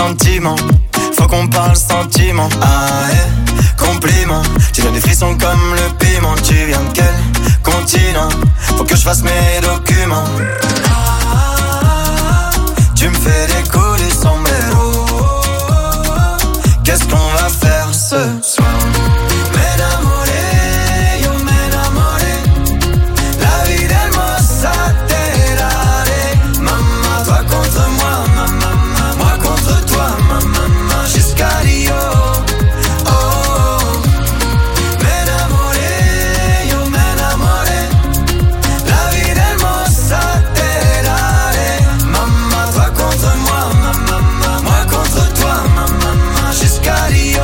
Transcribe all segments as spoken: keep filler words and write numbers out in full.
sentiments. Faut qu'on parle sentiment. Ah eh, compliment. Tu donnes des frissons comme le piment. Tu viens de quel continent? Faut que je fasse mes documents. Ah, tu me fais des coups du sombrero. Qu'est-ce qu'on va faire ce soir? M'enamoré, yo m'enamoré. La vie d'hermosa te daré. Maman, toi contre moi, maman, moi contre toi, maman, jusqu'à Rio. Oh, oh. M'enamoré, yo m'enamoré. La vie d'hermosa te daré. Maman, toi contre moi, maman, moi contre toi, maman, jusqu'à Rio.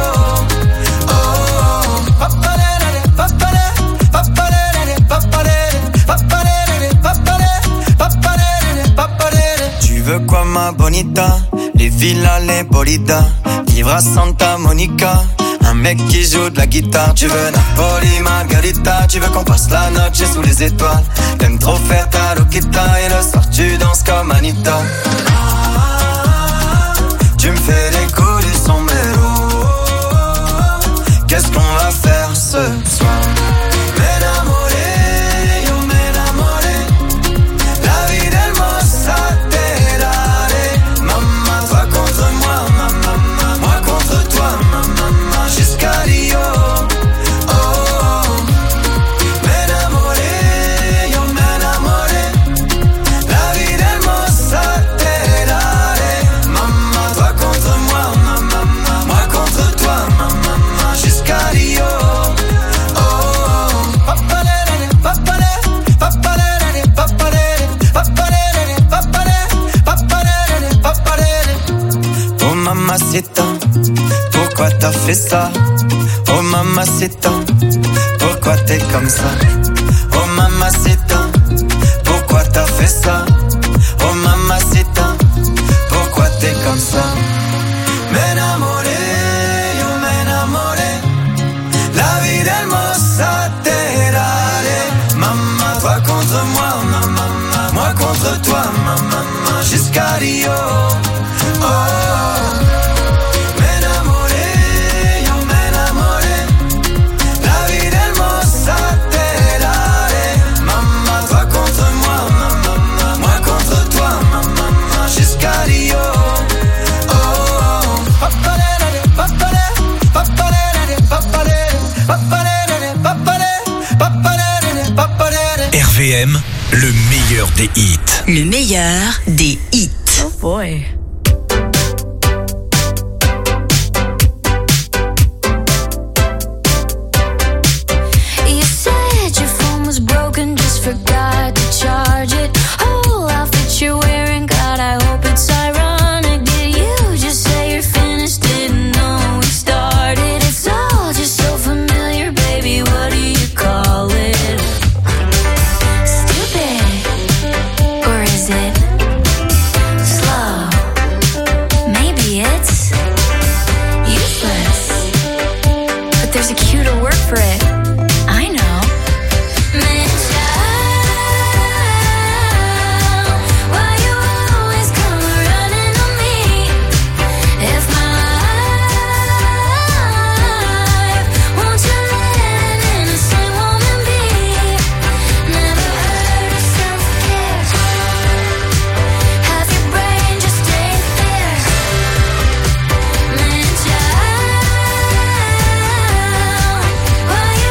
Tu veux quoi ma bonita? Les villas, les bolidas. Vivre à Santa Monica. Un mec qui joue de la guitare. Tu veux Napoli, Margarita. Tu veux qu'on passe la noche sous les étoiles. T'aimes trop faire ta loquita. Et le soir tu danses comme Anita. Ah, tu me fais des coups du sombrero. Qu'est-ce qu'on va faire ce soir? M'enamoré, yo m'enamoré. La vie d'hermosa te daré. Maman, toi contre moi, maman, moi contre toi, maman, jusqu'à Rio. Oh, oh. M'enamoré, yo m'enamoré. La vie d'hermosa te daré. Maman, toi contre moi, maman, moi contre toi, maman, jusqu'à Rio. Oh mamacita, pourquoi t'as fait ça? Oh mamacita, pourquoi t'es comme ça? Oh mamacita, pourquoi t'as fait ça? Oh mamacita, pourquoi t'es comme ça? M'enamoré, yo m'enamoré. La vie d'hermosa te daré. Maman, toi contre moi, maman, moi contre toi, maman, jusqu'à Rio. Oh, m'enamoré, yo m'enamoré. La vie d'hermosa te daré. Maman, toi contre moi, maman, moi contre toi, maman, jusqu'à Rio. R V M, le meilleur des hits. Le meilleur des hits. Oh boy. You said your phone was broken, just forgot to charge it. Whole outfit you're wearing, God, I hope it's ironic. Did you just say you're finished? Didn't know we started. It's all just so familiar, baby. What do you call it? Stupid, or is it slow? Maybe it's useless, but there's a cuter word for it. I know. Why you always come running on me? If my life, won't you let an innocent woman be? Never heard of self-care. Half your brain just ain't there. Man, child, why you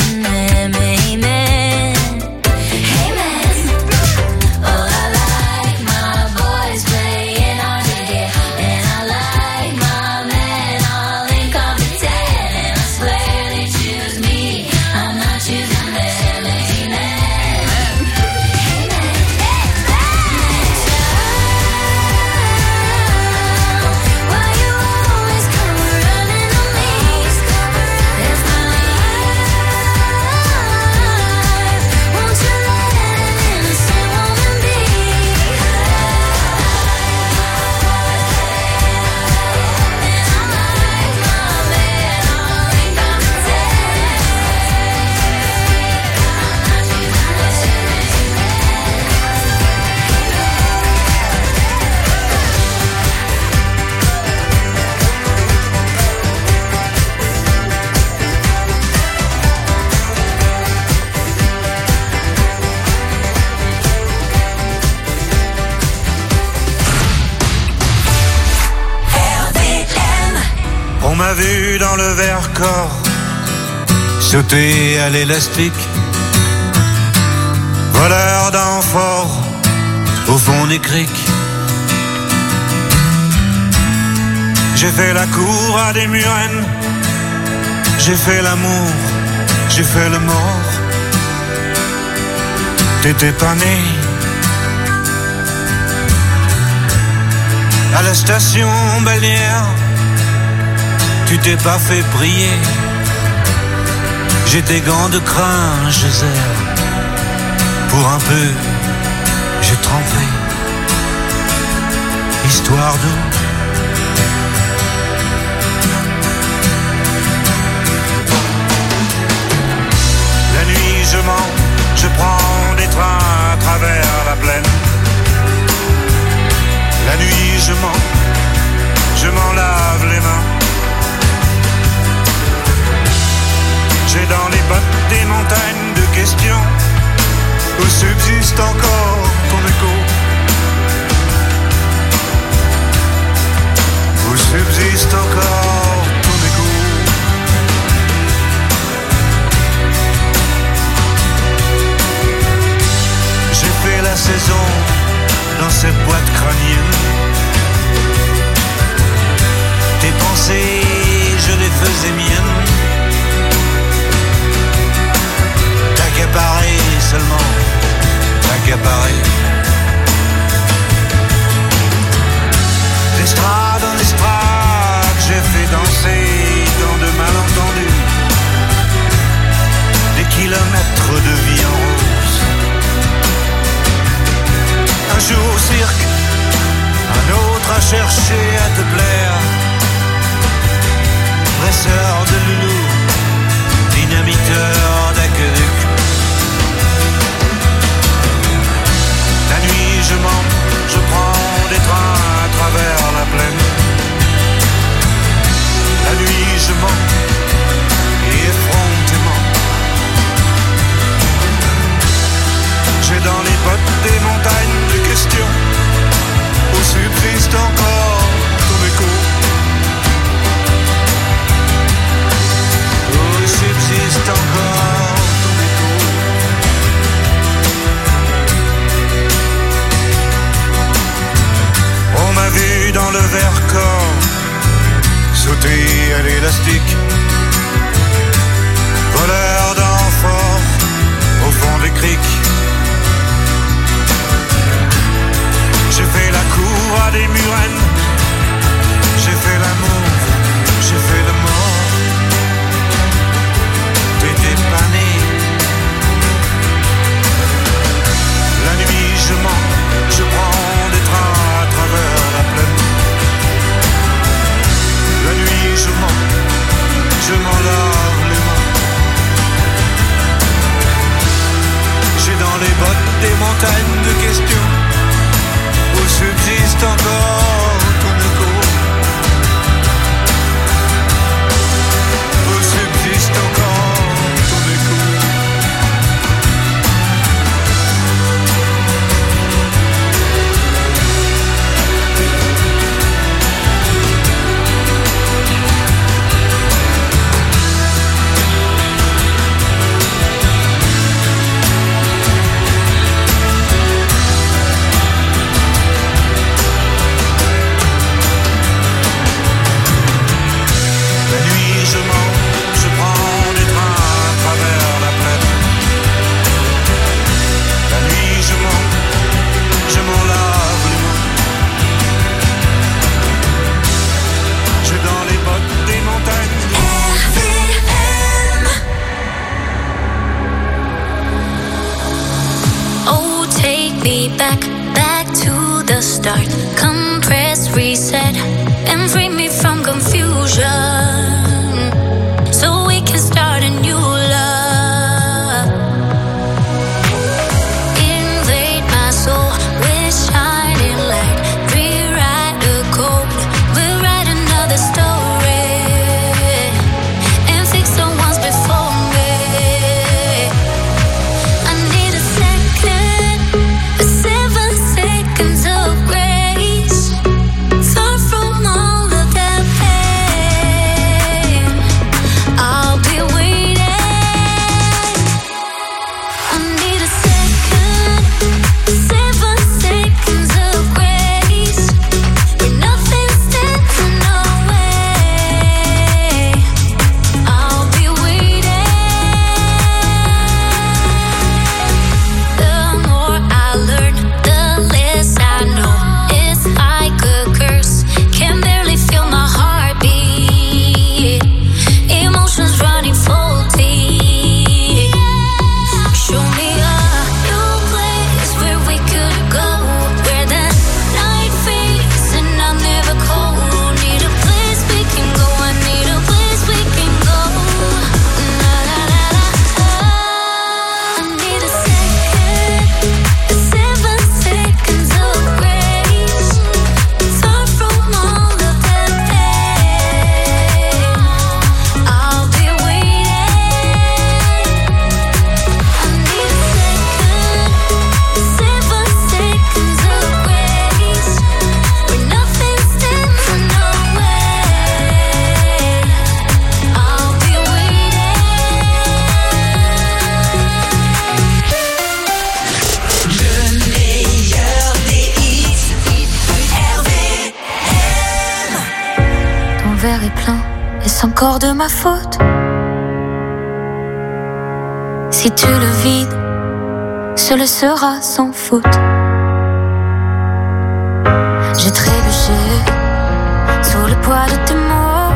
amen, amen. Amen. Oh, I like my boys playing hard to get, and I like my men all incompetent. And I swear they choose me, I'm not choosing them. Amen. Amen. Why you always come running on me? That's my life. Won't you let an innocent woman be? And I like my man all incompetent. I'm not choosing On m'a vu dans le Vercors sauter à l'élastique, voleur d'amphores au fond des criques. J'ai fait la cour à des murennes, j'ai fait l'amour, j'ai fait le mort. T'étais pas né. À la station balnéaire, tu t'es pas fait prier. J'ai des gants de crin, je serre. Pour un peu, j'ai trempé. Histoire d'eau. La nuit, je mens, je prends des trains à travers la plaine. La nuit, je mens, je m'en lave les mains. J'ai dans les bottes des montagnes de questions où subsiste encore ton écho. Où subsiste encore ton écho. J'ai fait la saison dans cette boîte crânienne. Tes pensées, je les faisais miennes. T'accaparer seulement, t'accaparer. L'estrade en estrade, j'ai fait danser dans de malentendus. Des kilomètres de vie en rose. Un jour au cirque, un autre à chercher à te plaire. Presseur de loulou, dynamiteur d'aqueduc. La nuit je mens, je prends des trains à travers la plaine. La nuit je mens, et effrontément. J'ai dans les bottes des montagnes de questions où subsiste encore ton écho. Où subsiste encore ton écho. On m'a vu dans le Vercors sauter à l'élastique, voleur d'amphores au fond des criques. J'ai fait la cour à des murennes, j'ai fait l'amour, j'ai fait le mort. T'étais pas né. La nuit je mens, je prends des trains à travers la plaine. La nuit je mens, je m'en lave les mains. J'ai dans les bottes des montagnes de questions où subsiste encore ton écho. Où subsiste encore ton écho. encore de ma faute. Si tu le vides, ce le sera sans faute. J'ai trébuché sous le poids de tes mots,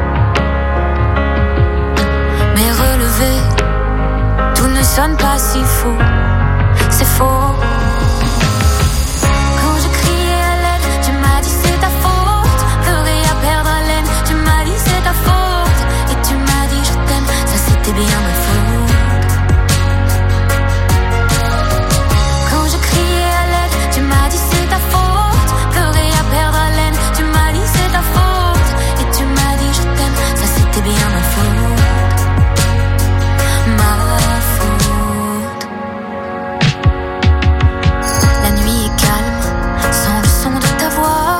mais relevé, tout ne sonne pas si faux. C'est faux. Quand je criais à l'aide, tu m'as dit c'est ta faute. Pleurer à perdre haleine, tu m'as dit c'est ta faute. Et tu m'as dit je t'aime, ça c'était bien ma faute. Quand je criais à l'aide, tu m'as dit c'est ta faute. Pleurer à perdre haleine, tu m'as dit c'est ta faute. Et tu m'as dit je t'aime, ça c'était bien ma faute. Ma faute. La nuit est calme, sans le son de ta voix.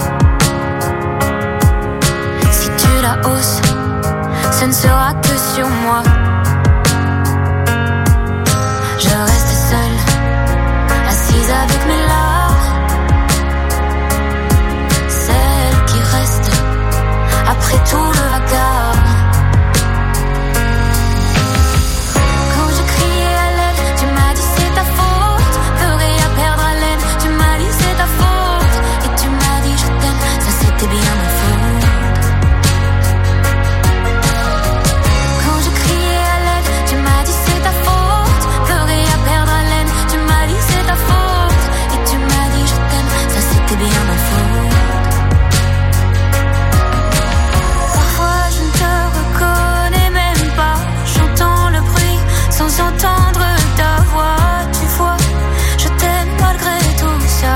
Si tu la hausses, ce ne sera que sur moi. Je reste seule, assise avec mes larmes. Celle qui reste après tout le vacarme. Quand je criais à l'aide, tu m'as dit c'est ta faute. Pleurer à perdre haleine, tu m'as dit c'est ta faute. Et tu m'as dit je t'aime, ça c'était bien ma faute. Quand je criais à l'aide, tu m'as dit c'est ta faute. Pleurer à perdre haleine, tu m'as dit c'est ta faute. Et tu m'as dit je t'aime, ça c'était bien ma faute. Parfois je ne te reconnais même pas. J'entends le bruit sans entendre ta voix. Tu vois, je t'aime malgré tout ça.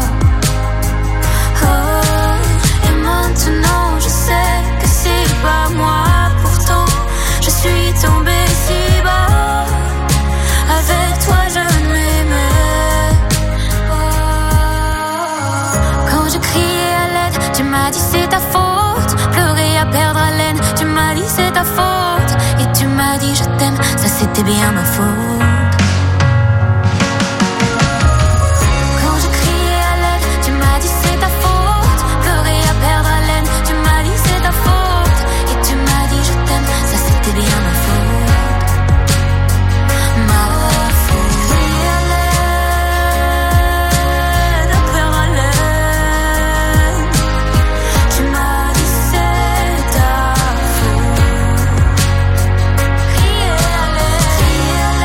Oh, et maintenant je sais que c'est pas moi. Pourtant je suis tombée si bas. Avec toi je m'aimais. Oh. Quand je criais à l'aide, tu m'as dit c'est ta faute. Pleurer à perdre haleine, tu m'as dit c'est ta faute. Et tu m'as dit je t'aime, ça c'était bien ma faute. Quand je criais à l'aide, tu m'as dit c'est ta faute. Pleurer à perdre haleine, tu m'as dit c'est ta faute. Et tu m'as dit je t'aime, ça c'était bien ma faute. Ma faute. Crier à l'aide, à perdre haleine, tu m'as dit c'est ta faute. Crier à l'aide, crier à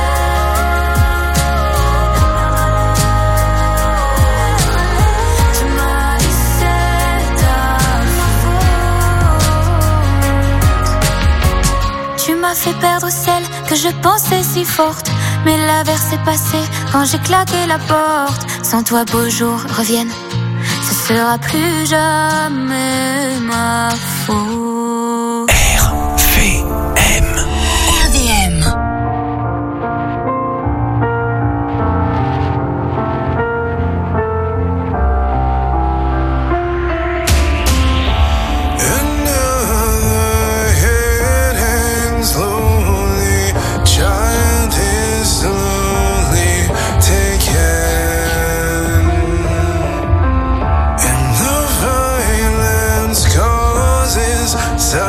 l'aide, tu m'as dit c'est ta faute. Tu m'as fait perdre celle que je pensais si forte. Mais l'averse est passée quand j'ai claqué la porte. Sans toi beaux jours reviennent, ce sera plus jamais ma faute. R V M. R V M. Another head hangs slowly, child is slowly taken, and the violence causes silence.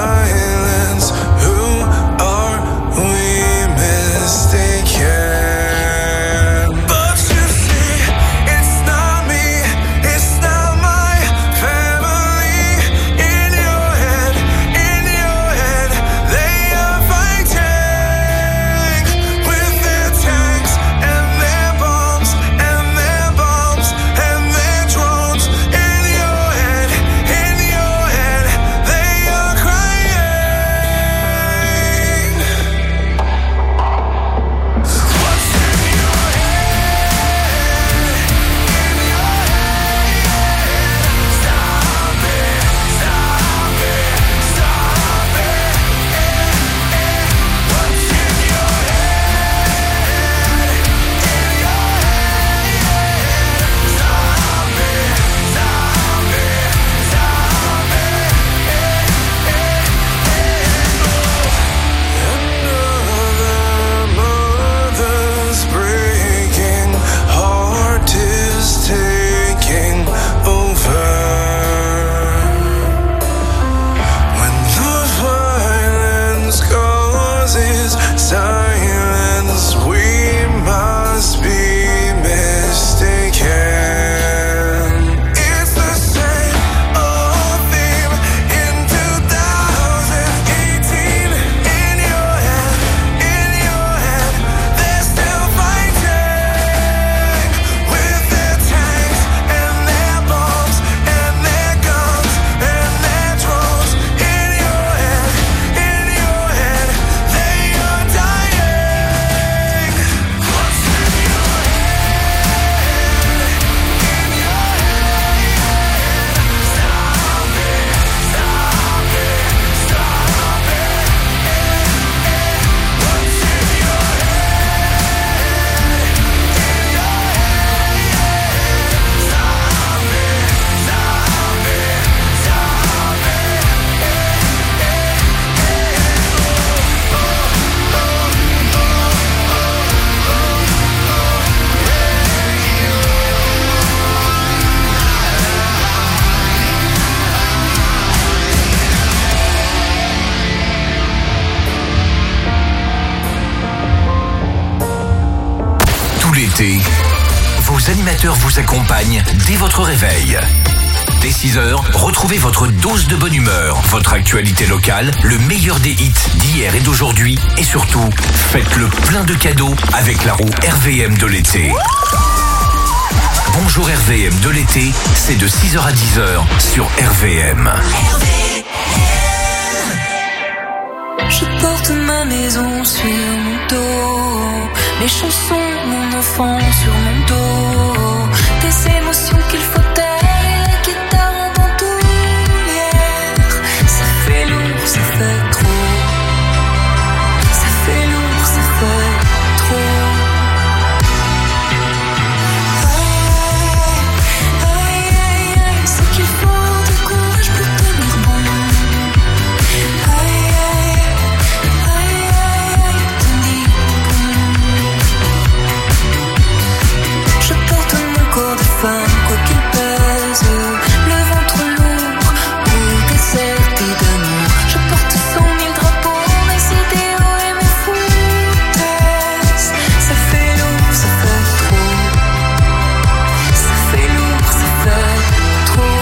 l'été, vos animateurs vous accompagnent dès votre réveil. Dès six heures, retrouvez votre dose de bonne humeur, votre actualité locale, le meilleur des hits d'hier et d'aujourd'hui, et surtout, faites le plein de cadeaux avec la roue R V M de l'été. Bonjour R V M de l'été, c'est de six heures à dix heures sur R V M. Je porte ma maison sur mon dos, mes chansons, mon enfant sur mon dos, des émotions qu'il faut taire et la guitare en bandoulière. Ça fait lourd, ça fait trop. Ça fait lourd, ça fait trop. Aïe, aïe, aïe, c'est qu'il faut du courage pour tenir bon. Aïe, aïe, aïe, aïe, aïe, tenir bon. Je porte mon corps de femme, quoi qu'il pèse, le ventre lourd, ou déserté d'amour. Je porte cent mille drapeaux, mes idéaux et mes foutaises. Ça fait lourd, ça fait trop. Ça fait lourd, ça fait trop.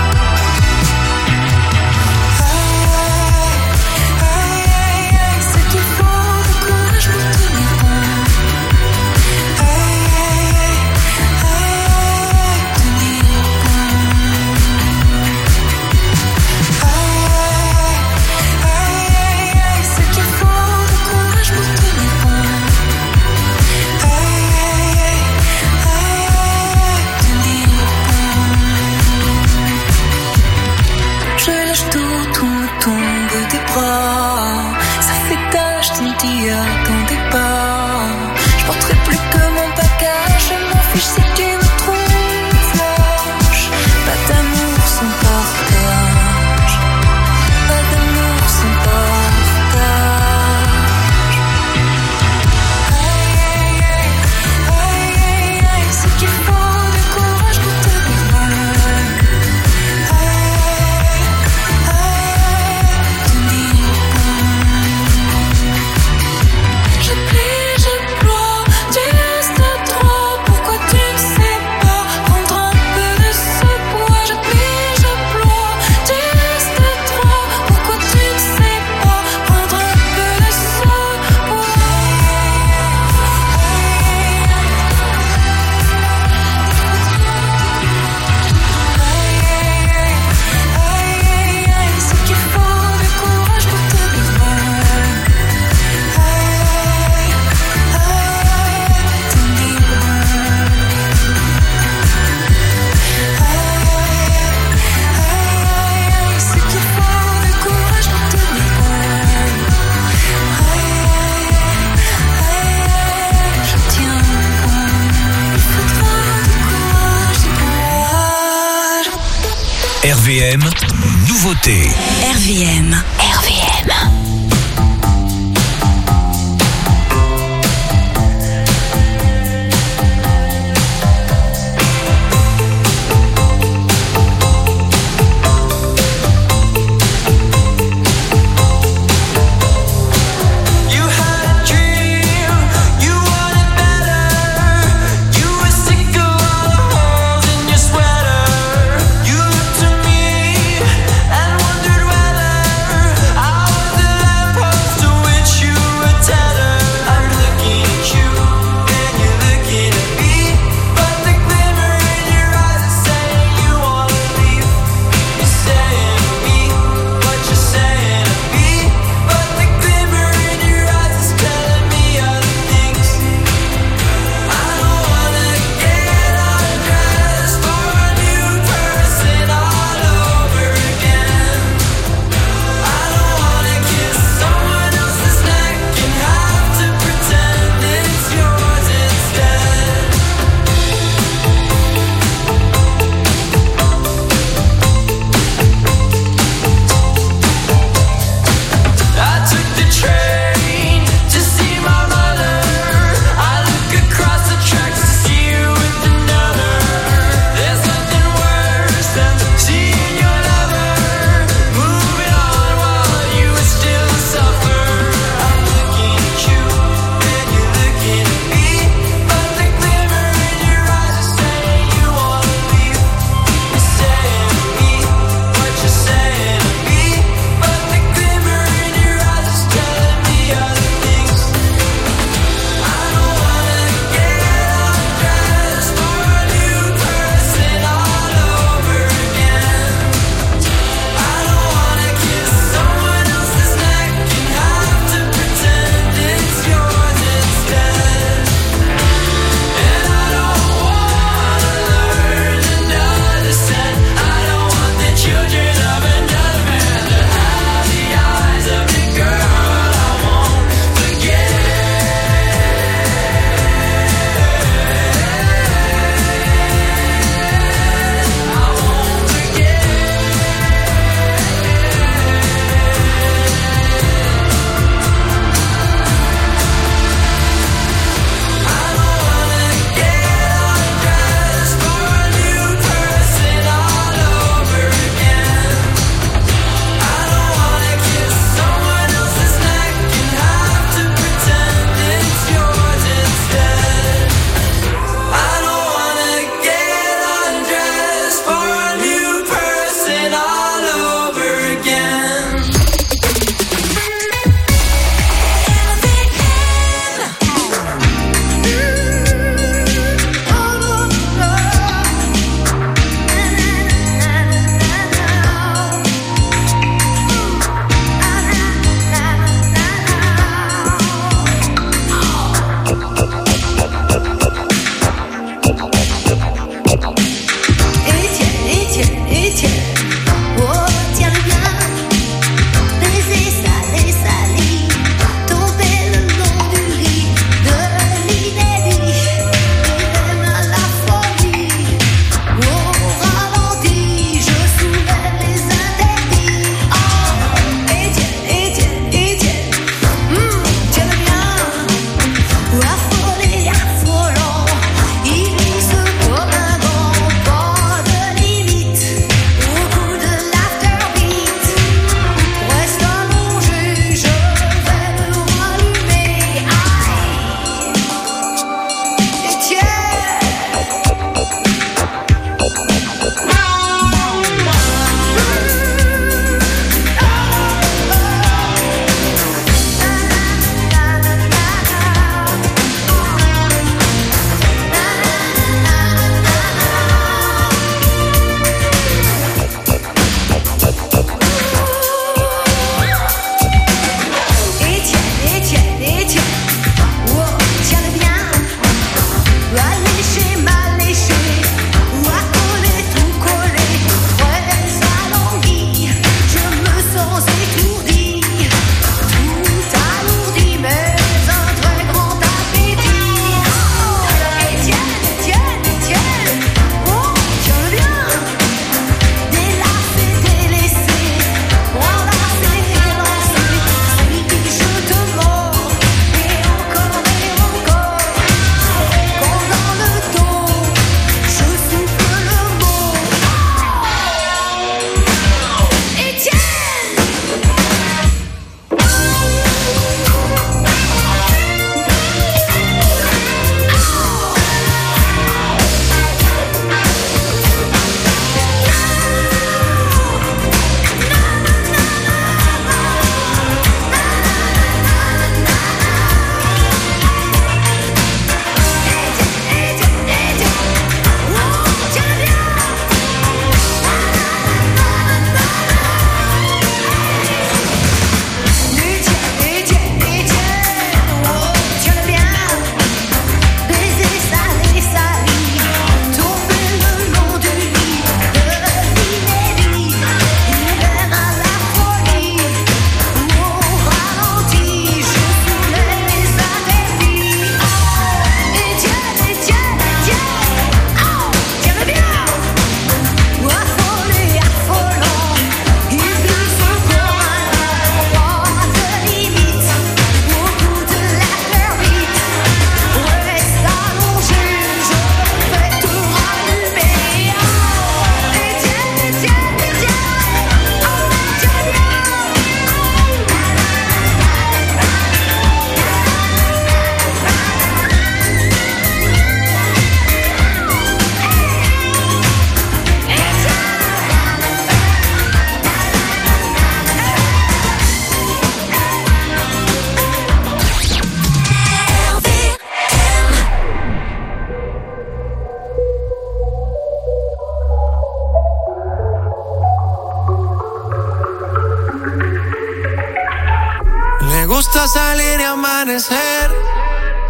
Aïe, aïe, aïe, aïe, c'est qu'il faut du courage pour tenir bon. Aïe, aïe, aïe, aïe, tenir bon. Aïe, aïe, aïe, c'est qu'il faut du courage pour tenir bon. Aïe, aïe, aïe, aïe, tenir bon. Je lâche tout, tout me tombe des bras. Ça fait tache, scintilla, t'en pas. Je porterai plus que mon bagage. Je m'en fiche si tu me trouves lâche. Pas d'amour sans partage. Pas d'amour sans partage. Aïe, aïe, aïe, aïe, aïe, aïe, c'est qu'il faut du courage pour tenir bon. Aïe, aïe, tenir bon. Je plie, je ploie, tu restes trop. Pourquoi tu ne sais pas prendre un peu de ce poids? Je plie, je ploie, tu restes trop. Pourquoi tu ne sais pas prendre un peu de ce poids? Aïe, aïe, aïe, aïe, c'est qu'il faut du courage pour tenir bon. Aïe, aïe, tenir bon. Aïe, aïe, aïe, c'est qu'il faut du courage pour tenir bon. Aïe, aïe, aïe, je tiens bon. Il faudra du courage, du courage. R V M, nouveauté. R V M. R V M. You had a dream, you wanted better. You were sick of all the holes in your sweater. You looked to me and wondered whether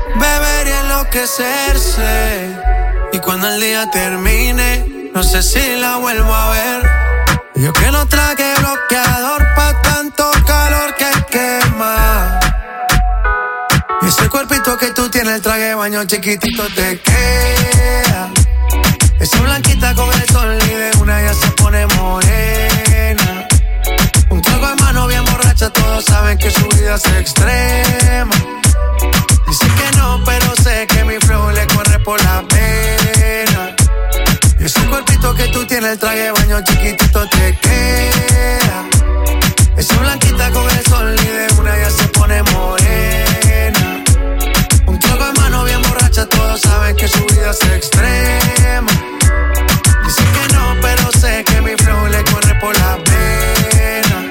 beber y enloquecerse. Y cuando el día termine, no sé si la vuelvo a ver. Yo que no tragué bloqueador pa' tanto calor que quema. Y ese cuerpito que tú tienes, el traje de baño chiquitito te queda. Esa blanquita con el sol y de una ya se pone morena. Un trago en mano bien borracha, todos saben que su vida es extrema. Dice que no, pero sé que mi flow le corre por la pena. Y ese cuerpito que tú tienes, el traje de baño chiquitito te queda. Esa blanquita con el sol y de una ya se pone morena. Un trago en mano bien borracha, todos saben que su vida es extrema. Dice que no, pero sé que mi flow le corre por la pena.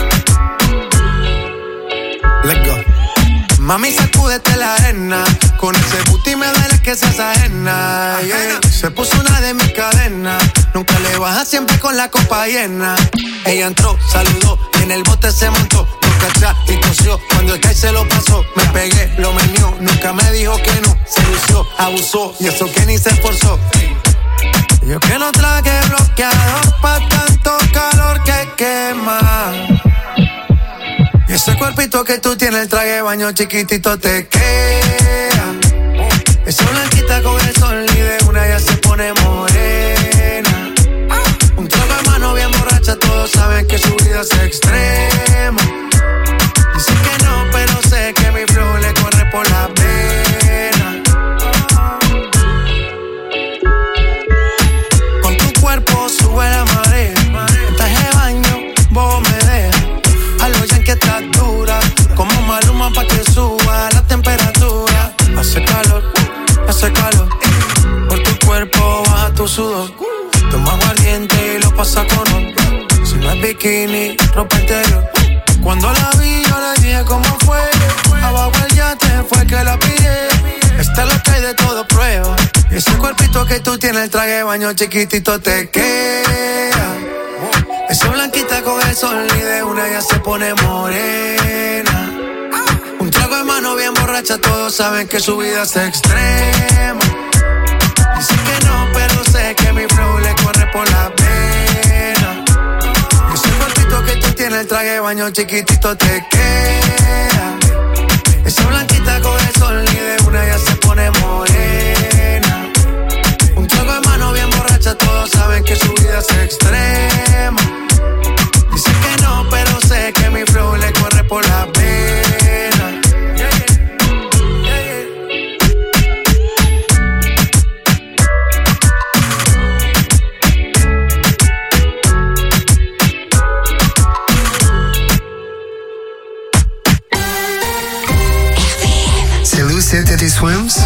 Let's go. Mami, sacúdete la arena. Con ese booty me duele que seas ajena, yeah. Se puso una de mis cadenas. Nunca le baja, siempre con la copa llena. Ella entró, saludó y en el bote se montó. Nunca atrás y tosió. Cuando el Sky se lo pasó, me pegué, lo menió. Nunca me dijo que no. Se lució, abusó y eso que ni se esforzó. Yo que no traje bloqueador pa' tanto calor que quema. Y ese cuerpito que tú tienes, el traje de baño chiquitito te queda. Esa blanquita con el sol y de una ya se pone morena. Un trago en mano bien borracha, todos saben que su vida es extrema. Dice que no, pero sé que mi flow le corre por la pena. Con tu cuerpo sube la marea. En traje de baño, vos me dejas. A lo ya que estás dura, como Maluma pa' que suba la temperatura. Hace calor, hace calor. Por tu cuerpo baja tu sudor. Toma aguardiente y lo pasa con otro. Si no es bikini, ropa interior. Cuando la vi yo le dije cómo fue. Abajo el yate fue que la pillé. Esta es la que hay de todo prueba. Y ese cuerpito que tú tienes, el traje de baño chiquitito te queda. Esa blanquita con el sol y de una ya se pone morena. Un trago en mano bien borracha, todos saben que su vida es extrema. Dice que no, pero sé que mi flow le corre por la pena. Ese cuerpito que tú tienes, el traje de baño chiquitito te queda. Esa blanquita con el sol y de una ya se pone morena. Un trago en mano bien borracha, todos saben que su vida es extrema. Dice que no, pero sé que mi flow le corre por la pena. Yeah, yeah. Yeah, yeah. C'est Lucille Teddy Swims.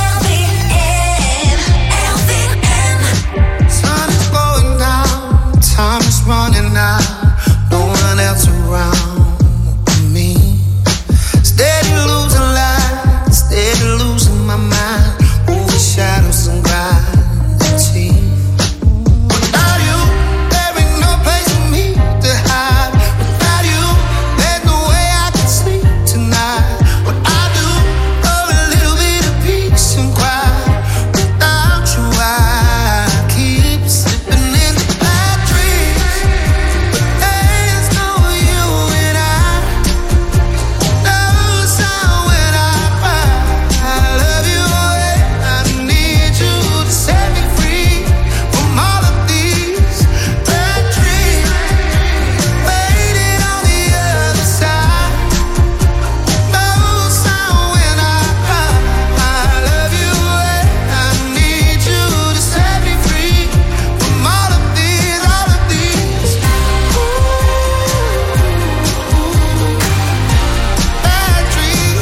Time is running out, no one else around me. Steady losing light, steady losing my mind. Over shadows and gravity. Without you, there ain't no place for me to hide. Without you, there's no way I can sleep tonight. What I do for a little bit of peace and quiet. Without you, I keep slipping in the bad dreams. There's no you and I. No sound when I cry. I love you and I need you to set me free from all of these bad dreams. Waiting on the other side. No sound when I cry. I love you and I need you to set me free from all of these, all of these bad dreams.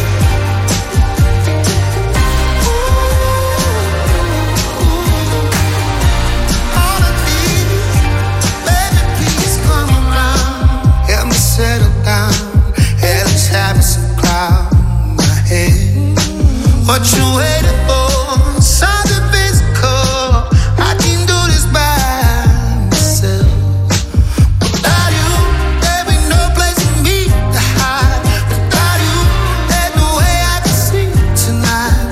All of these, baby, please come around. Help me settle down. Headless habits and cloud my head. What you waiting for? Something physical. I can do this by myself. Without you, there ain't no place for me to hide. Without you, there's no way I can sleep tonight.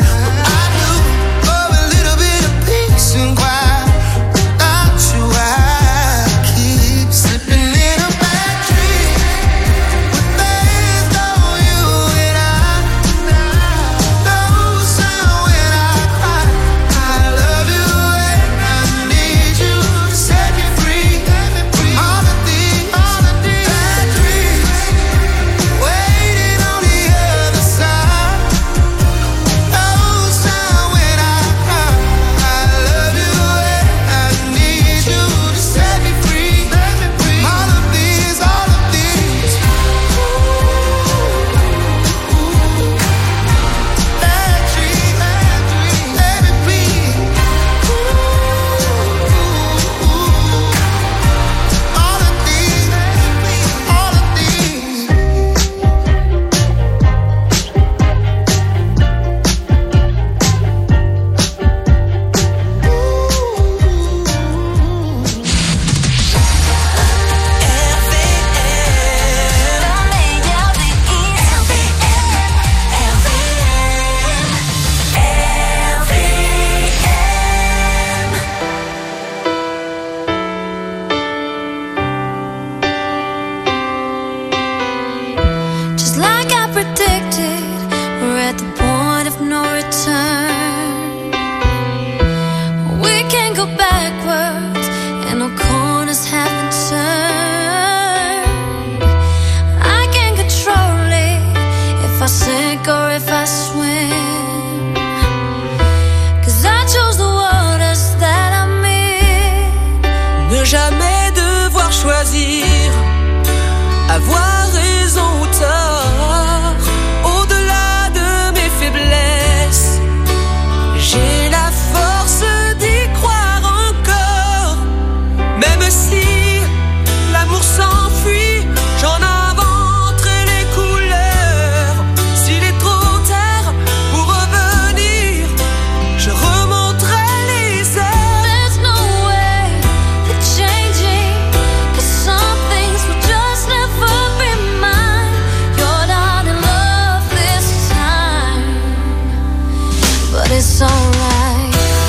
avoir raison ou tort, au-delà de mes faiblesses, j'ai la force d'y croire encore. Même si l'amour s'enfuit, j'en inventerai les couleurs. S'il est trop tard pour revenir, je remonterai les heures. There's no way for changing, 'cause some things will just never be mine. You're not in love this time, but it's alright.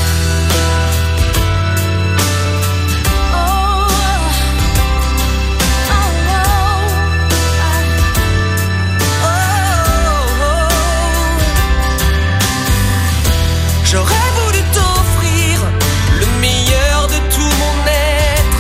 Oh, oh no, Oh, oh, oh. J'aurais voulu t'offrir le meilleur de tout mon être.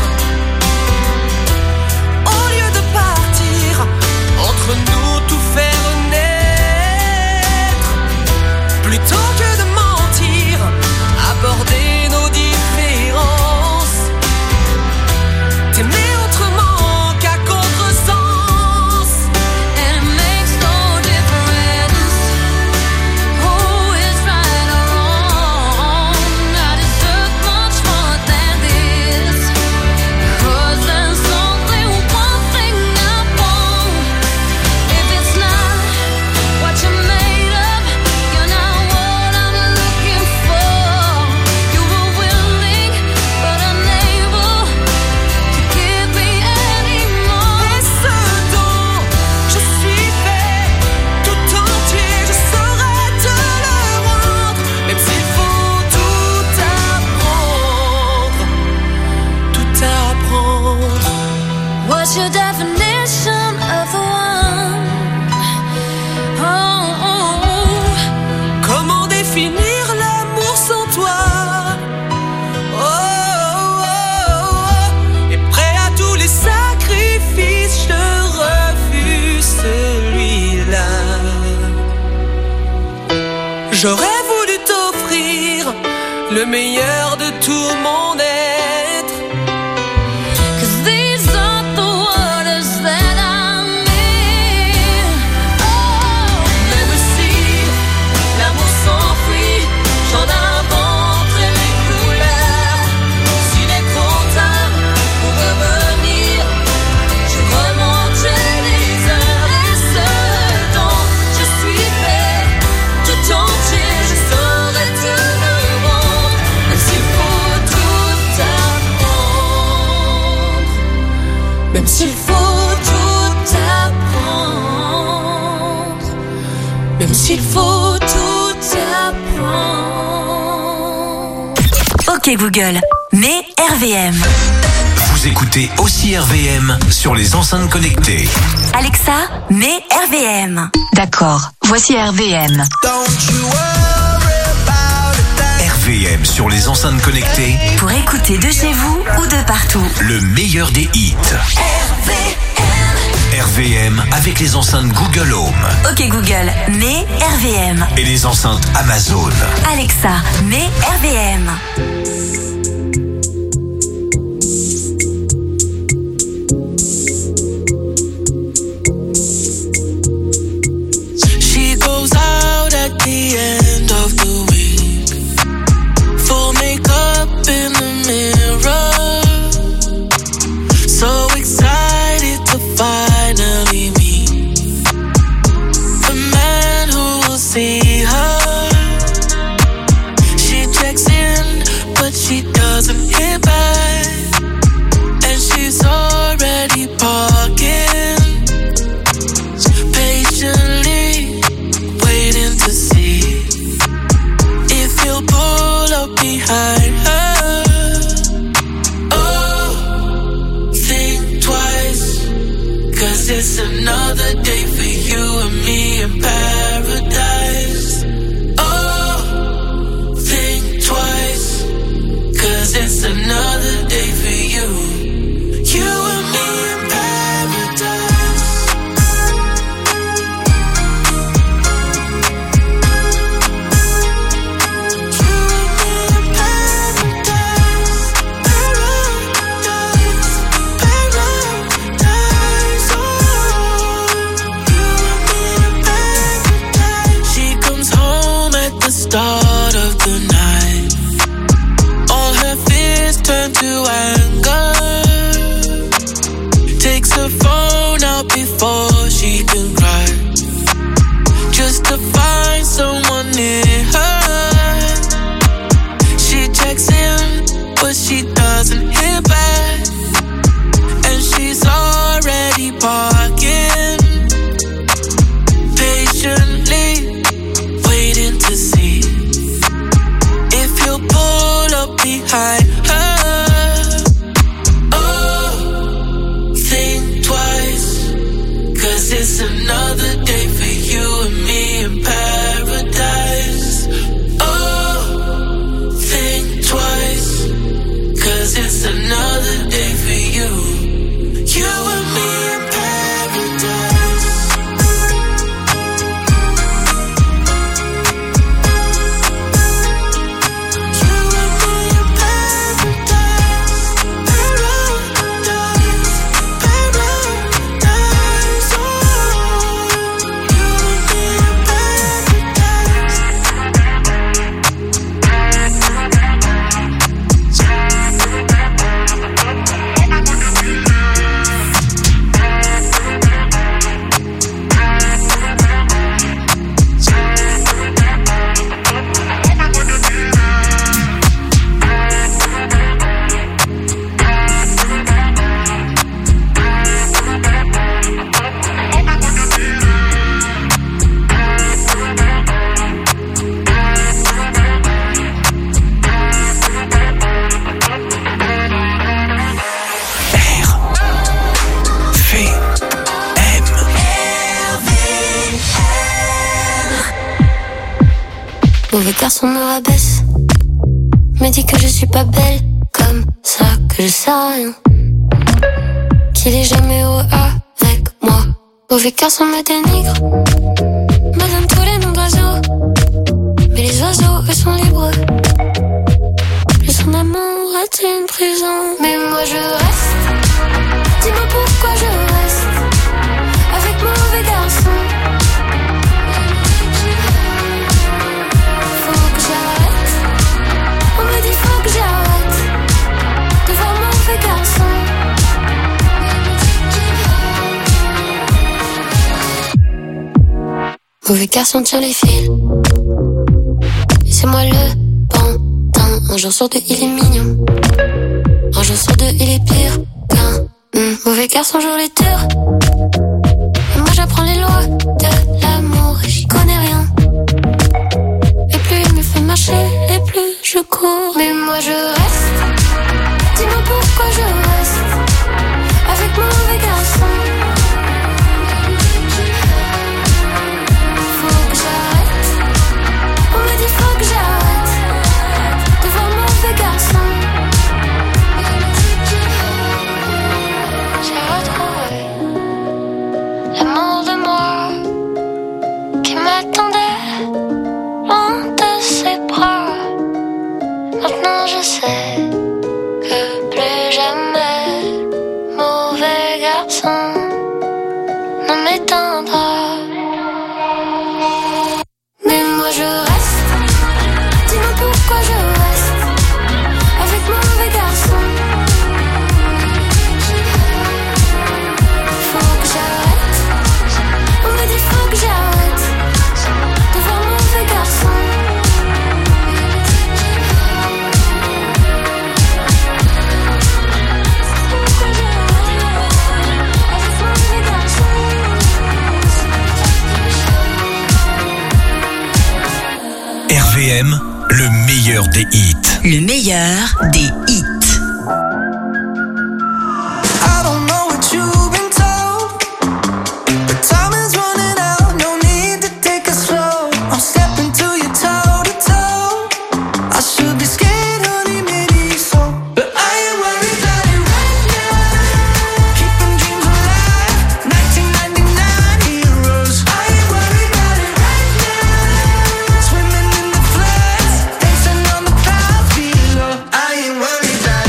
Au lieu de partir, entre nous tout faire naître. Plutôt que de mentir, aborder nos différences. T'aimer autrement qu'à contresens. and it makes no difference who is right or wrong. I deserve much more than this, 'cause there's only one thing I want. If it's not what you're made of, you're not what I'm looking for. You were willing but unable to give me any more. Et ce dont je suis fait, tout entier, je saurais te le rendre. Même s'il faut tout apprendre, tout apprendre. What's your definition of the one? Oh, oh, oh. Comment définir l'amour sans toi? Oh, oh, oh, oh. Et prêt à tous les sacrifices, je refuse celui-là. J'aurais voulu t'offrir le meilleur de tout mon être. 'Cause these are the waters that I'm in. Oh, Même si l'amour s'enfuit, j'en inventerai les couleurs. S'il est trop tard pour revenir, je remonterai les heures. Et ce dont je suis fait, tout entier, je saurais te le rendre. Même s'il faut tout apprendre, même s'il faut tout apprendre, même s'il faut tout apprendre. Ok Google, mets R V M. Vous écoutez aussi R V M sur les enceintes connectées. Alexa, mets R V M. D'accord, voici R V M. Don't you worry about it. R V M sur les enceintes connectées, Pour écouter de chez vous ou de partout. le meilleur des hits. R V M avec les enceintes Google Home Ok Google, mets R V M. et les enceintes Amazon. Alexa, mets R V M. She goes out at the end of the week, full makeup in the mirror, so excited to finally meet the man who will see her. She checks in, but she start of the night. All her fears turn to anger. Takes her phone out before she can cry, just to find someone near her. She checks in, but she doesn't hear back, and she's already parking, patiently waiting to see if he'll pull up behind her. Oh, think twice, 'cause it's another day for you and me in paradise. Oh, think twice, 'cause it's another day for you, you and me in paradise. You and me in paradise, paradise, paradise. Oh, you and me in paradise. Mauvais garçon me rabaisse, me dit que je suis pas belle, comme ça que je sais rien, qu'il est jamais heureux avec moi. Mauvais garçon me dénigre, me donne tous les noms d'oiseaux, mais les oiseaux eux sont libres. Plus son amour est une prison, mais moi je reste. Dis-moi pourquoi je reste avec mauvais garçon. On me dit faut que j'arrête de voir mauvais garçon. Mauvais garçon tire les fils, et c'est moi le pantin. Un jour sur deux il est mignon, un jour sur deux il est pire qu'un mmh. Mauvais garçon joue les tours, et moi j'apprends les lois de l'amour et j'y connais rien. Et plus il me fait marcher, et plus je cours, mais moi je reste. Dis-moi pourquoi je reste avec mauvais garçon. Faut que j'arrête, on me dit faut que j'arrête de voir mauvais garçon. J'ai retrouvé l'amour de moi qui m'attendait loin de ses bras. Maintenant je sais que plus jamais mauvais garçon ne m'éteindra. Mais moi je reste. Dis-moi pourquoi je reste avec mauvais garçon. Faut que j'arrête, on me dit faut que j'arrête de voir mauvais garçon. R V M, le meilleur des hits. Le meilleur des hits. I don't know what you've been told, but time is running out, no need to take it slow. I'm stepping to you toe to toe. I should be scared, honey, maybe so, but I ain't worried about it right now. Keeping dreams alive, nineteen ninety-nine heroes. I ain't worried about it right now. Swimming in the floods, dancing on the clouds below. I ain't worried about it.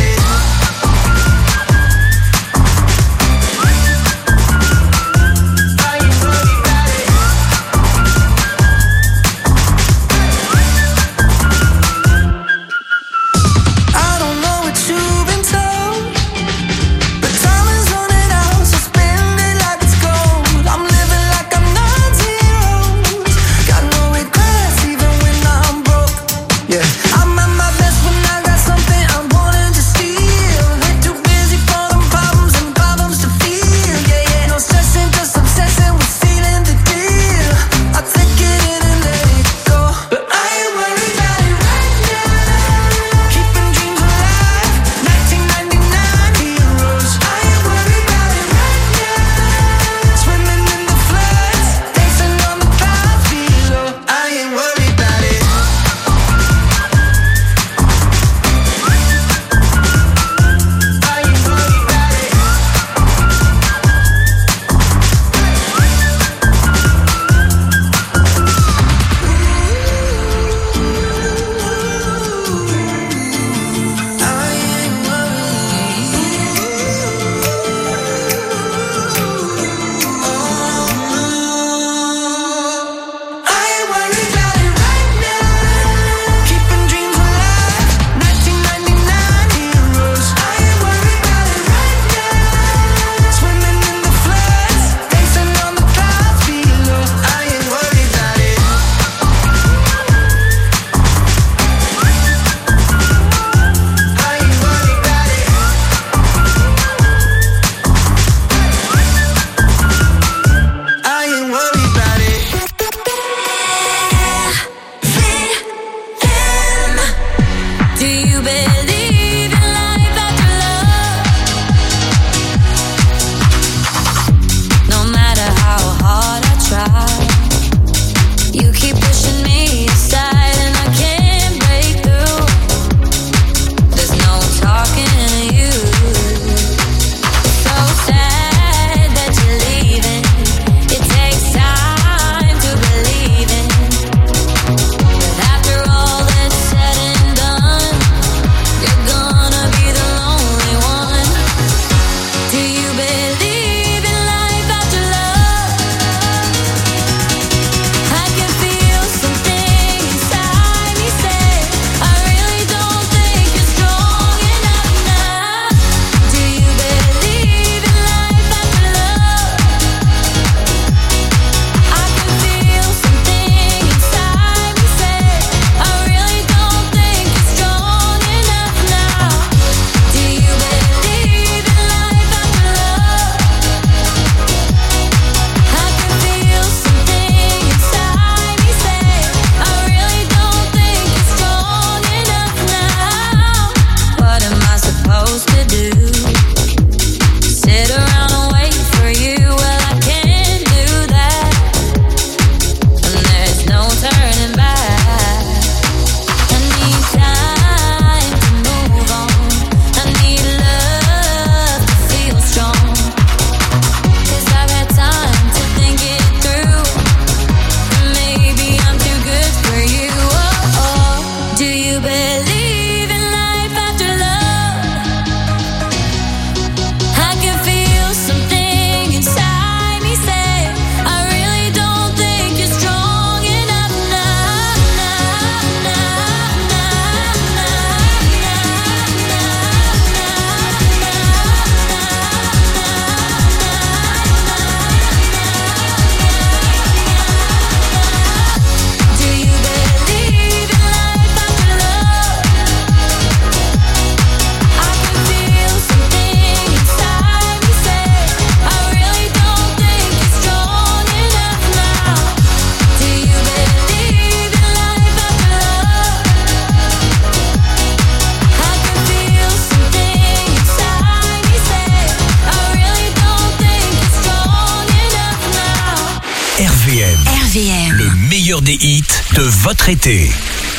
V M. Le meilleur des hits de votre été.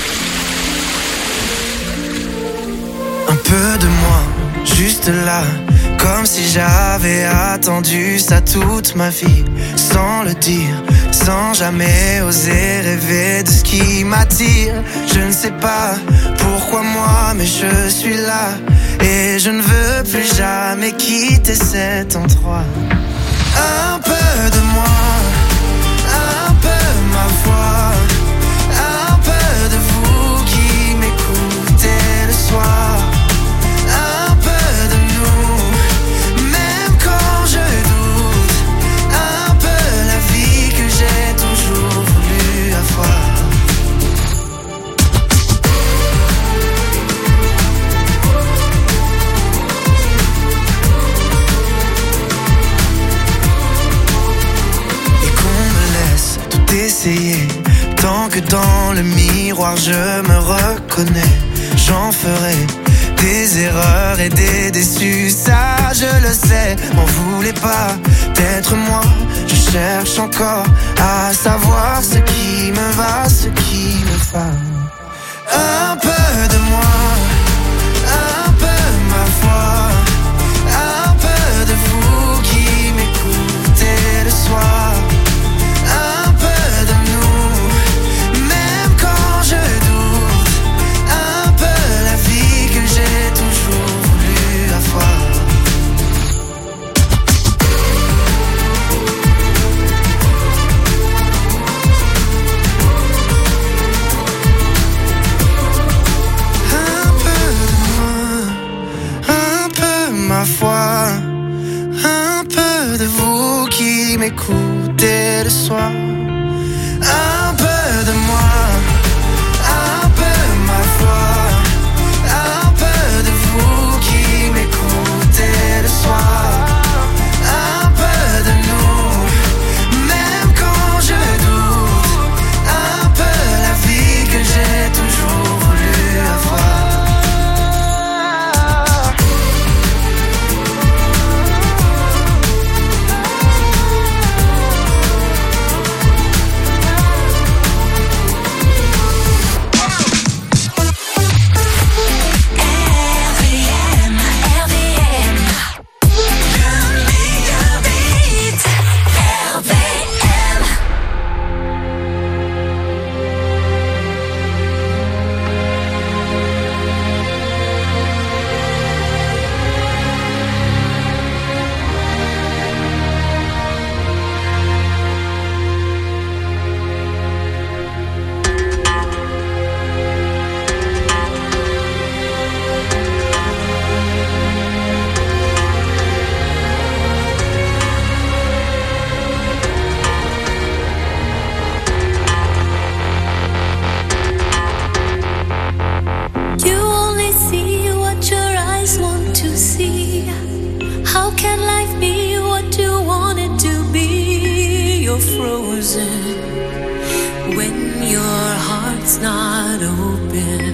Un peu de moi, juste là, comme si j'avais attendu ça toute ma vie, sans le dire, sans jamais oser rêver de ce qui m'attire. Je ne sais pas pourquoi moi, mais je suis là, et je ne veux plus jamais quitter cet endroit. Un peu de moi, un peu ma voix, un peu de vous qui m'écoutez le soir. Un peu de nous, même quand je doute, un peu la vie que j'ai toujours voulu avoir. Et qu'on me laisse tout essayer, tant que dans le miroir je me reconnais, j'en ferai des erreurs et des déçus, ça je le sais. M'en voulez pas d'être moi, je cherche encore à savoir ce qui me va, ce qui me va. Un peu de moi, un peu ma voix, un peu de vous qui m'écoutez le soir. Un peu de nous, même quand je doute, un peu la vie que j'ai toujours voulu avoir. Un peu de moi, un peu ma foi, un peu de vous qui m'écoutez le soir. Un peu de moi, un peu ma foi, un peu de vous qui m'écoutez le soir. Un peu de nous, même quand je doute, un peu la vie que j'ai toujours voulu avoir. You only see what your eyes want to see. How can life be what you want it to be? You're frozen when your heart's not open.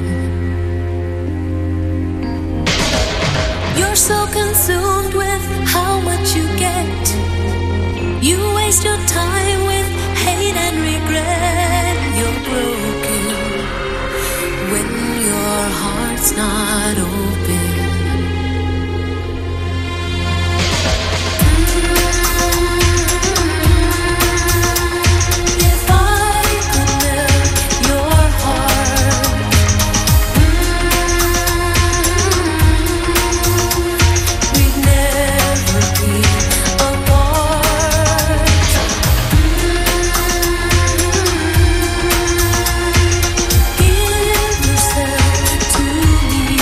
You're so consumed with how much you get. You waste your time with hate and regret. You're broken when your heart's not open. If I could melt your heart, we'd never be apart. Give yourself to me.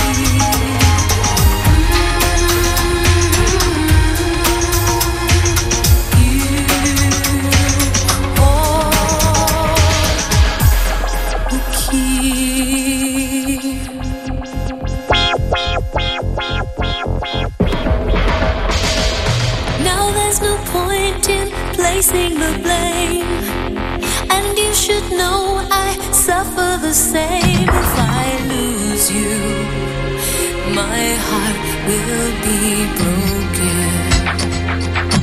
Now there's no point in placing the blame, and you should know I suffer the same. If I lose you, my heart will be broken.